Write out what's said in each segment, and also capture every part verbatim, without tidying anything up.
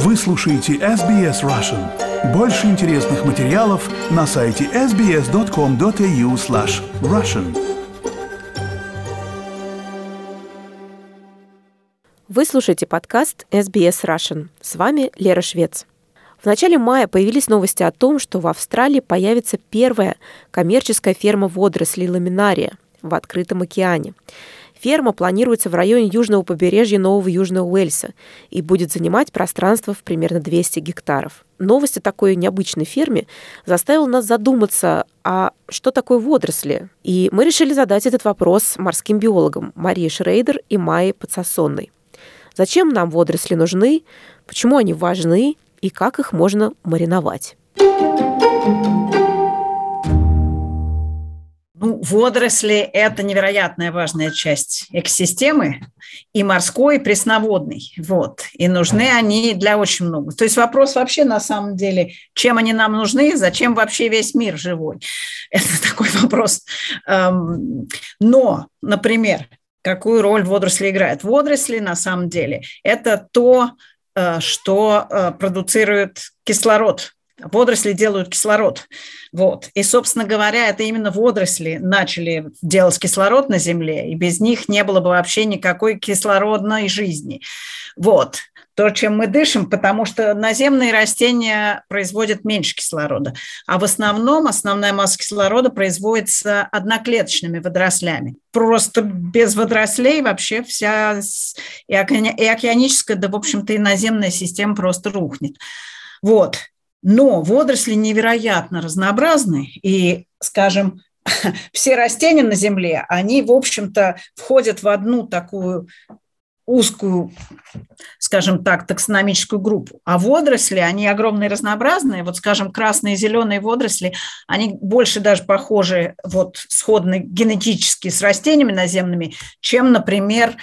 Вы слушаете эс би эс Russian. Больше интересных материалов на сайте эс би эс точка ком точка эй ю слэш Russian. Вы слушаете подкаст эс би эс Russian. С вами Лера Швец. В начале мая появились новости о том, что в Австралии появится первая коммерческая ферма водорослей ламинария в открытом океане. Ферма планируется в районе южного побережья Нового Южного Уэльса и будет занимать пространство в примерно двести гектаров. Новость о такой необычной ферме заставила нас задуматься, а что такое водоросли? И мы решили задать этот вопрос морским биологам Марии Шрейдер и Майе Подсосонной. Зачем нам водоросли нужны, почему они важны и как их можно мариновать? Ну, водоросли – это невероятная важная часть экосистемы, и морской, и пресноводной. Вот. И нужны они для очень много. То есть вопрос вообще на самом деле, чем они нам нужны, зачем вообще весь мир живой? Это такой вопрос. Но, например, какую роль водоросли играют? Водоросли на самом деле – это то, что продуцирует кислород. Водоросли делают кислород. Вот. И, собственно говоря, это именно водоросли начали делать кислород на Земле, и без них не было бы вообще никакой кислородной жизни. Вот. То, чем мы дышим, потому что наземные растения производят меньше кислорода, а в основном основная масса кислорода производится одноклеточными водорослями. Просто без водорослей вообще вся и океаническая, да, в общем-то, и наземная система просто рухнет. Вот. Но водоросли невероятно разнообразны, и, скажем, все растения на Земле, они, в общем-то, входят в одну такую узкую, скажем так, таксономическую группу. А водоросли, они огромные разнообразные. Вот, скажем, красные и зеленые водоросли, они больше даже похожи, вот, сходны генетически с растениями наземными, чем, например,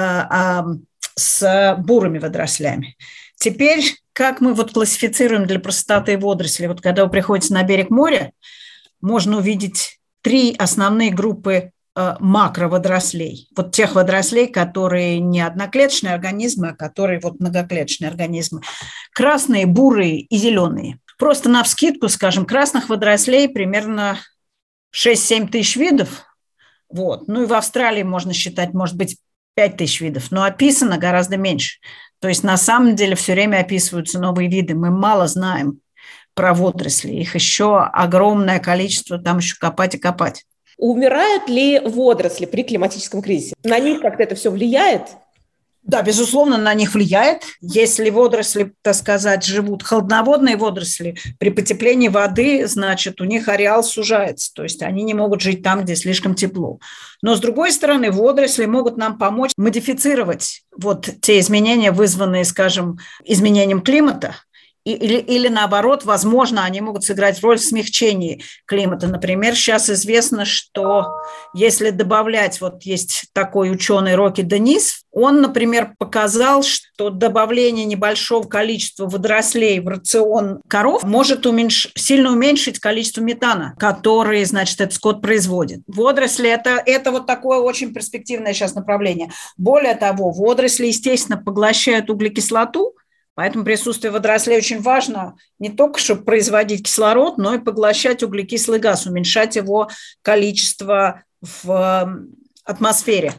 с бурыми водорослями. Теперь, как мы вот классифицируем для простоты водоросли? Вот когда вы приходите на берег моря, можно увидеть три основные группы э, макроводорослей. Вот тех водорослей, которые не одноклеточные организмы, а которые вот многоклеточные организмы. Красные, бурые и зеленые. Просто навскидку, скажем, красных водорослей примерно шесть-семь тысяч видов. Вот. Ну и в Австралии можно считать, может быть, пять тысяч видов, но описано гораздо меньше. То есть на самом деле все время описываются новые виды. Мы мало знаем про водоросли. Их еще огромное количество, там еще копать и копать. Умирают ли водоросли при климатическом кризисе? На них как-то это все влияет? Да, безусловно, на них влияет. Если водоросли, так сказать, живут, холодноводные водоросли, при потеплении воды, значит, у них ареал сужается, то есть они не могут жить там, где слишком тепло. Но, с другой стороны, водоросли могут нам помочь модифицировать вот те изменения, вызванные, скажем, изменением климата, Или, или наоборот, возможно, они могут сыграть роль в смягчении климата. Например, сейчас известно, что если добавлять, вот есть такой ученый Рокки Денис, он, например, показал, что добавление небольшого количества водорослей в рацион коров может уменьш... сильно уменьшить количество метана, который, значит, этот скот производит. Водоросли это, – это вот такое очень перспективное сейчас направление. Более того, водоросли, естественно, поглощают углекислоту, поэтому присутствие водорослей очень важно не только, чтобы производить кислород, но и поглощать углекислый газ, уменьшать его количество в атмосфере.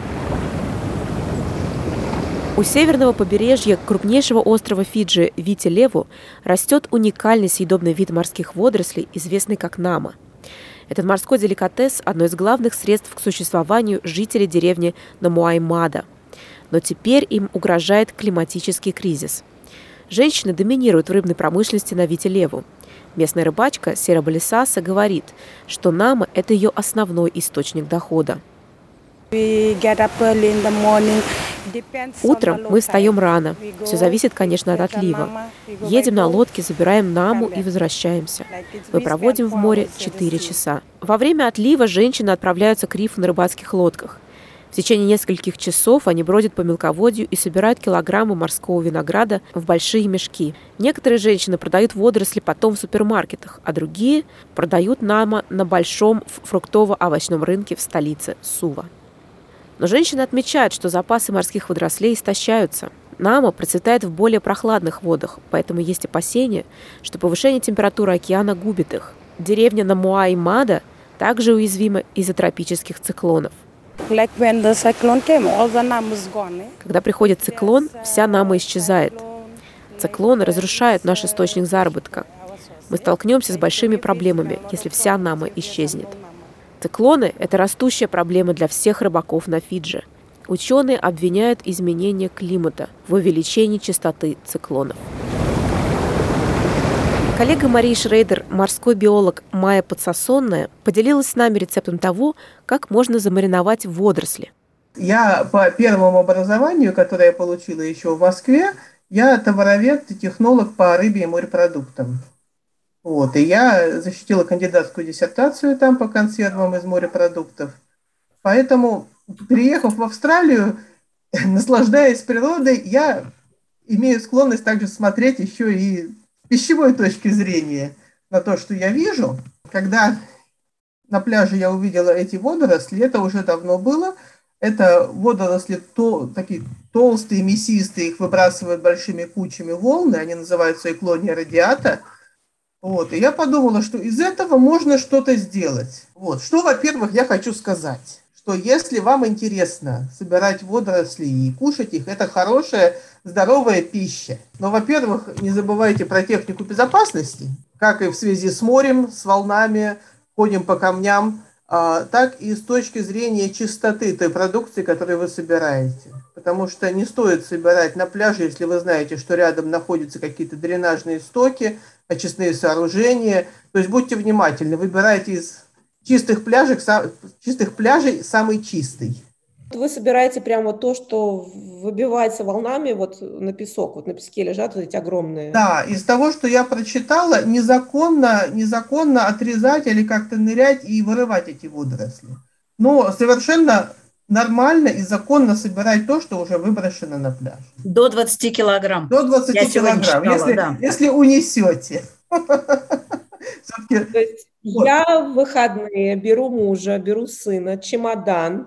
У северного побережья крупнейшего острова Фиджи Вити-Леву растет уникальный съедобный вид морских водорослей, известный как нама. Этот морской деликатес – одно из главных средств к существованию жителей деревни Намуай-Мада. Но теперь им угрожает климатический кризис. Женщины доминируют в рыбной промышленности на Вити-Леву. Местная рыбачка Сера Балисаса говорит, что нама – это ее основной источник дохода. Утром мы встаем рано. Все зависит, конечно, от отлива. Едем на лодке, забираем наму и возвращаемся. Мы проводим в море четыре часа. Во время отлива женщины отправляются к рифу на рыбацких лодках. В течение нескольких часов они бродят по мелководью и собирают килограммы морского винограда в большие мешки. Некоторые женщины продают водоросли потом в супермаркетах, а другие продают нама на большом фруктово-овощном рынке в столице Сува. Но женщины отмечают, что запасы морских водорослей истощаются. Нама процветает в более прохладных водах, поэтому есть опасения, что повышение температуры океана губит их. Деревня Намуа и Мада также уязвима из-за тропических циклонов. Когда приходит циклон, вся Нама исчезает. Циклоны разрушают наш источник заработка. Мы столкнемся с большими проблемами, если вся Нама исчезнет. Циклоны – это растущая проблема для всех рыбаков на Фиджи. Ученые обвиняют изменение климата в увеличении частоты циклонов. Коллега Марии Шрейдер, морской биолог Майя Подсосонная, поделилась с нами рецептом того, как можно замариновать водоросли. Я по первому образованию, которое я получила еще в Москве, я товаровед и технолог по рыбе и морепродуктам. Вот, и я защитила кандидатскую диссертацию там по консервам из морепродуктов. Поэтому, приехав в Австралию, наслаждаясь природой, я имею склонность также смотреть еще и с пищевой точки зрения на то, что я вижу. Когда на пляже я увидела эти водоросли, это уже давно было. Это водоросли то, такие толстые, мясистые, их выбрасывают большими кучами волны, они называются эклония радиата. Вот, и я подумала, что из этого можно что-то сделать. Вот, что, во-первых, я хочу сказать, что если вам интересно собирать водоросли и кушать их, это хорошая, здоровая пища. Но, во-первых, не забывайте про технику безопасности, как и в связи с морем, с волнами, ходим по камням, так и с точки зрения чистоты той продукции, которую вы собираете. Потому что не стоит собирать на пляже, если вы знаете, что рядом находятся какие-то дренажные стоки, очистные сооружения. То есть будьте внимательны, выбирайте из чистых пляжей, чистых пляжей самый чистый. Вы собираете прямо то, что выбивается волнами вот на песок, вот на песке лежат вот эти огромные. Да, из того, что я прочитала, незаконно, незаконно отрезать или как-то нырять и вырывать эти водоросли. Но совершенно нормально и законно собирать то, что уже выброшено на пляж. До двадцати килограмм. До двадцати я килограмм, читала, если, да. если унесете. То есть я в выходные беру мужа, беру сына, чемодан.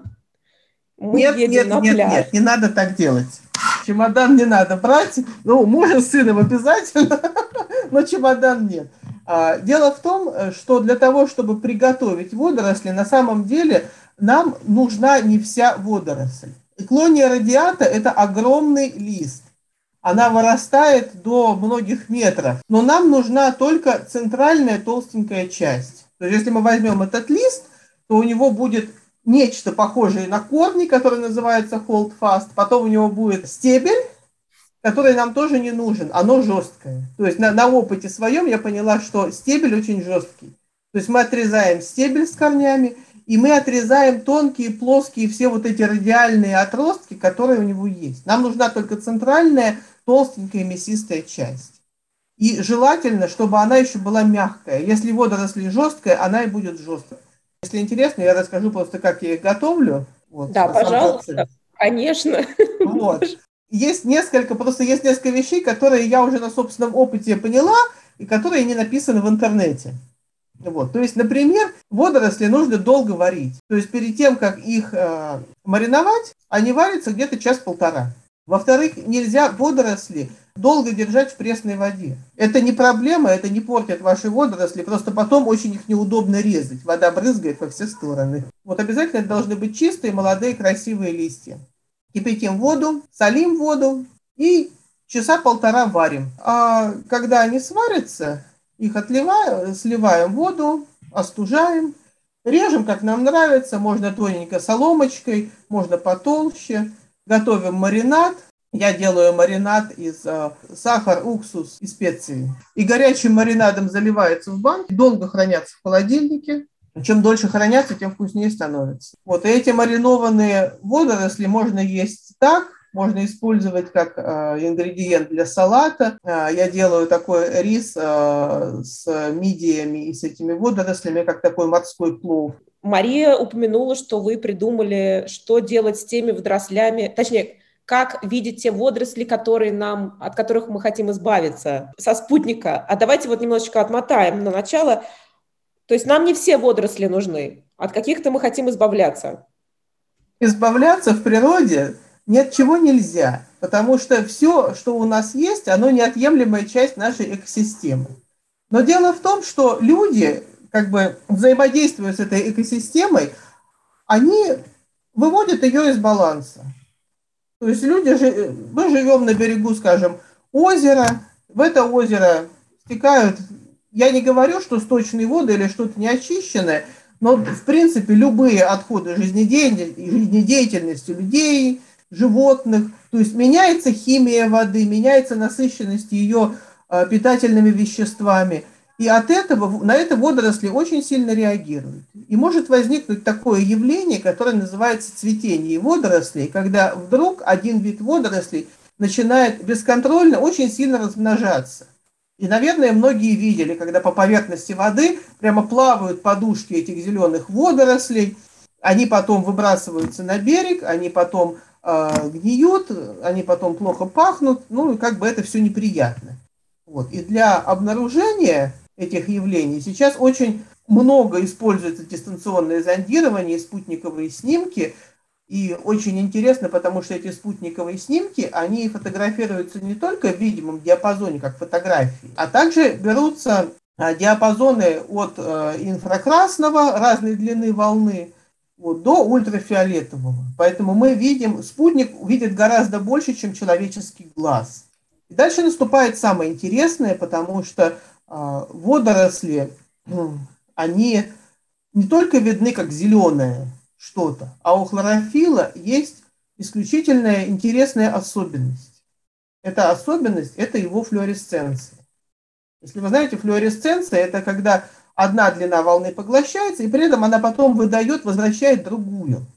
Мы нет, едем нет, на нет, пляж. нет, не надо так делать. Чемодан не надо брать. Ну, мужа с сыном обязательно, но чемодан нет. А, дело в том, что для того, чтобы приготовить водоросли, на самом деле нам нужна не вся водоросль. Эклония радиата – это огромный лист. Она вырастает до многих метров. Но нам нужна только центральная толстенькая часть. То есть, если мы возьмем этот лист, то у него будет нечто похожее на корни, который называется holdfast. Потом у него будет стебель, который нам тоже не нужен. Оно жесткое. То есть на, на опыте своем я поняла, что стебель очень жесткий. То есть мы отрезаем стебель с корнями, и мы отрезаем тонкие, плоские, все вот эти радиальные отростки, которые у него есть. Нам нужна только центральная, толстенькая, мясистая часть. И желательно, чтобы она еще была мягкая. Если водоросль жесткая, она и будет жесткая. Если интересно, я расскажу просто, как я их готовлю. Вот, да, пожалуйста, конечно. Вот. Есть несколько, просто есть несколько вещей, которые я уже на собственном опыте поняла, и которые не написаны в интернете. Вот. То есть, например, водоросли нужно долго варить. То есть перед тем, как их э, мариновать, они варятся где-то час-полтора. Во-вторых, нельзя водоросли долго держать в пресной воде. Это не проблема, это не портит ваши водоросли, просто потом очень их неудобно резать. Вода брызгает во все стороны. Вот обязательно это должны быть чистые, молодые, красивые листья. Кипятим воду, солим воду и часа полтора варим. А когда они сварятся, их отливаем, сливаем в воду, остужаем, режем, как нам нравится, можно тоненько соломочкой, можно потолще. Готовим маринад. Я делаю маринад из э, сахара, уксус и специи. И горячим маринадом заливается в банк, долго хранятся в холодильнике. Чем дольше хранятся, тем вкуснее становится. Вот, и эти маринованные водоросли можно есть так, можно использовать как э, ингредиент для салата. Э, я делаю такой рис э, с мидиями и с этими водорослями, как такой морской плов. Мария упомянула, что вы придумали, что делать с теми водорослями, точнее, как видеть те водоросли, которые нам, от которых мы хотим избавиться со спутника. А давайте вот немножечко отмотаем на начало. То есть нам не все водоросли нужны, от каких-то мы хотим избавляться. Избавляться в природе ни от чего нельзя, потому что все, что у нас есть, оно неотъемлемая часть нашей экосистемы. Но дело в том, что люди, как бы взаимодействуя с этой экосистемой, они выводят ее из баланса. То есть люди, мы живем на берегу, скажем, озера, в это озеро стекают, я не говорю, что сточные воды или что-то неочищенное, но, в принципе, любые отходы жизнедеятельности людей, животных, то есть меняется химия воды, меняется насыщенность ее питательными веществами, и от этого, на это водоросли очень сильно реагируют. И может возникнуть такое явление, которое называется цветение водорослей, когда вдруг один вид водорослей начинает бесконтрольно очень сильно размножаться. И, наверное, многие видели, когда по поверхности воды прямо плавают подушки этих зеленых водорослей, они потом выбрасываются на берег, они потом э, гниют, они потом плохо пахнут, ну и как бы это все неприятно. Вот. И для обнаружения этих явлений сейчас очень много используется дистанционное зондирование, спутниковые снимки. И очень интересно, потому что эти спутниковые снимки, они фотографируются не только в видимом диапазоне, как фотографии, а также берутся диапазоны от инфракрасного разной длины волны вот, до ультрафиолетового. Поэтому мы видим, спутник видит гораздо больше, чем человеческий глаз. И дальше наступает самое интересное, потому что водоросли, они не только видны как зеленые, что-то. А у хлорофилла есть исключительная интересная особенность. Эта особенность – это его флуоресценция. Если вы знаете, флуоресценция – это когда одна длина волны поглощается, и при этом она потом выдает, возвращает другую.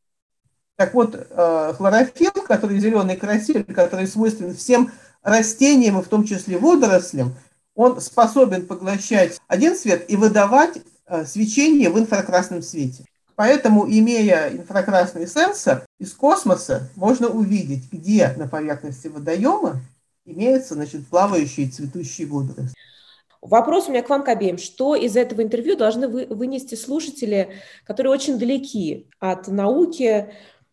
Так вот, хлорофилл, который зеленый краситель, который свойственен всем растениям, и в том числе водорослям, он способен поглощать один свет и выдавать свечение в инфракрасном свете. Поэтому, имея инфракрасный сенсор, из космоса можно увидеть, где на поверхности водоема имеются, значит, плавающие цветущие водоросли. Вопрос у меня к вам, к обеим. Что из этого интервью должны вы, вынести слушатели, которые очень далеки от науки?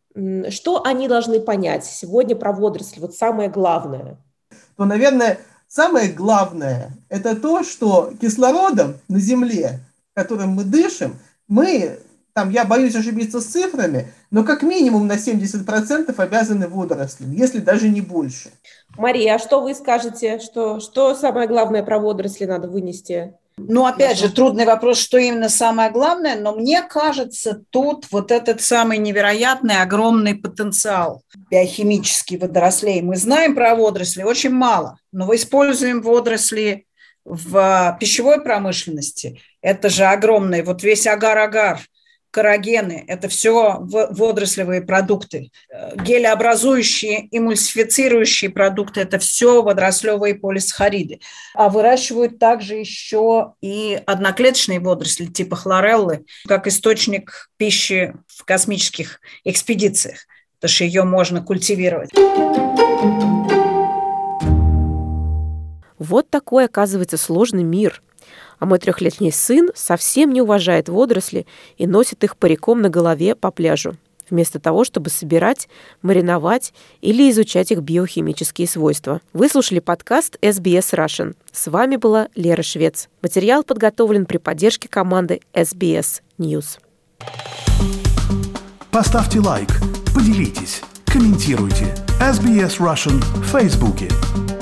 Что они должны понять сегодня про водоросли? Вот самое главное. Ну, наверное, самое главное – это то, что кислородом на Земле, которым мы дышим, мы... Там, я боюсь ошибиться с цифрами, но как минимум на семьдесят процентов обязаны водорослям, если даже не больше. Мария, а что вы скажете? Что, что самое главное про водоросли надо вынести? Ну, опять же, трудный вопрос, что именно самое главное, но мне кажется, тут вот этот самый невероятный, огромный потенциал биохимический водорослей. Мы знаем про водоросли очень мало, но мы используем водоросли в пищевой промышленности. Это же огромный, вот весь агар-агар, каррагены – это все водорослевые продукты. Гелеобразующие, эмульсифицирующие продукты – это все водорослевые полисахариды. А выращивают также еще и одноклеточные водоросли типа хлореллы, как источник пищи в космических экспедициях, потому что ее можно культивировать. Вот такой, оказывается, сложный мир. А мой трехлетний сын совсем не уважает водоросли и носит их париком на голове по пляжу, вместо того, чтобы собирать, мариновать или изучать их биохимические свойства. Вы слушали подкаст эс би эс Russian. С вами была Лера Швец. Материал подготовлен при поддержке команды эс би эс News. Поставьте лайк, поделитесь, комментируйте. эс би эс Russian в Фейсбуке.